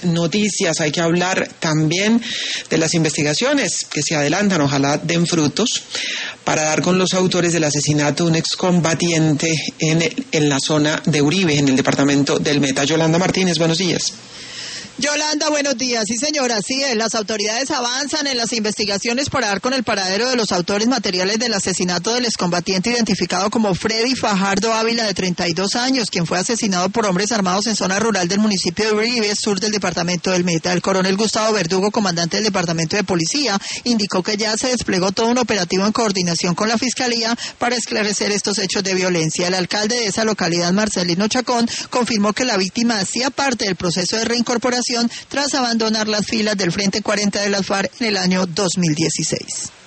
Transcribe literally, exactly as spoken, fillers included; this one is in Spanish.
noticias. Hay que hablar también de las investigaciones que se adelantan, ojalá den frutos, para dar con los autores del asesinato de un excombatiente en, en la zona de Uribe, en el departamento del Meta. Yolanda Martínez, buenos días. Yolanda, buenos días. Sí, señora, sí, las autoridades avanzan en las investigaciones para dar con el paradero de los autores materiales del asesinato del excombatiente identificado como Freddy Fajardo Ávila, de treinta y dos años, quien fue asesinado por hombres armados en zona rural del municipio de Uribe, sur del departamento del Meta. El coronel Gustavo Verdugo, comandante del departamento de policía, indicó que ya se desplegó todo un operativo en coordinación con la fiscalía para esclarecer estos hechos de violencia. El alcalde de esa localidad, Marcelino Chacón, confirmó que la víctima hacía parte del proceso de reincorporación tras abandonar las filas del Frente cuarenta de las FARC en el año dos mil dieciséis.